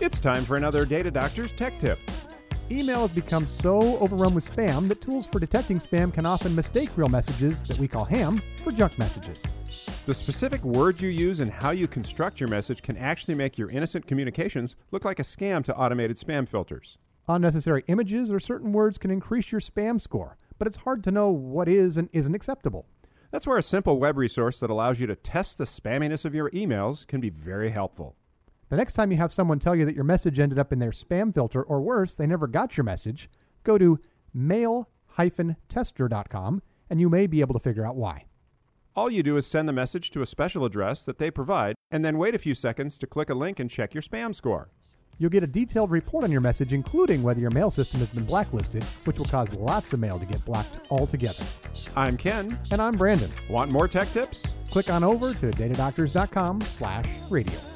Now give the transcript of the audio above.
It's time for another Data Doctor's Tech Tip. Email has become so overrun with spam that tools for detecting spam can often mistake real messages that we call ham for junk messages. The specific words you use and how you construct your message can actually make your innocent communications look like a scam to automated spam filters. Unnecessary images or certain words can increase your spam score, but it's hard to know what is and isn't acceptable. That's where a simple web resource that allows you to test the spamminess of your emails can be very helpful. The next time you have someone tell you that your message ended up in their spam filter, or worse, they never got your message, go to mail-tester.com and you may be able to figure out why. All you do is send the message to a special address that they provide and then wait a few seconds to click a link and check your spam score. You'll get a detailed report on your message, including whether your mail system has been blacklisted, which will cause lots of mail to get blocked altogether. I'm Ken. And I'm Brandon. Want more tech tips? Click on over to datadoctors.com/radio.